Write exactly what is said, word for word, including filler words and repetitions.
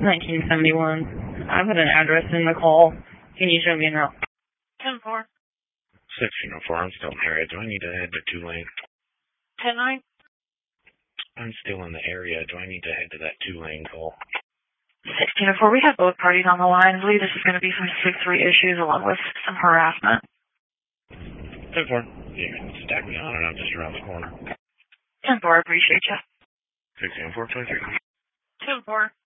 nineteen seventy-one. I put an address in the call. Can you show me an route? ten four. sixteen oh four, I'm still in the area. Do I need to head to two-lane? ten nine. I'm still in the area. Do I need to head to that two-lane call? sixteen oh four, we have both parties on the line. I believe this is going to be some six three issues along with some harassment. ten four. You can stack me on and I'm just around the corner. ten four, I appreciate you. sixteen oh four, twenty-three. ten four.